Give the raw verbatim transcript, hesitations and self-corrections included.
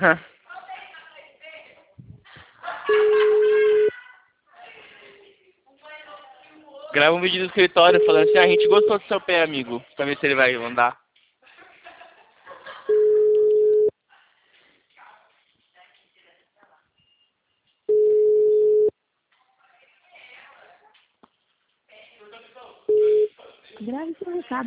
Grava um vídeo do escritório falando assim, ah, a gente gostou do seu pé, amigo. Pra ver se ele vai andar. Grave seu recado.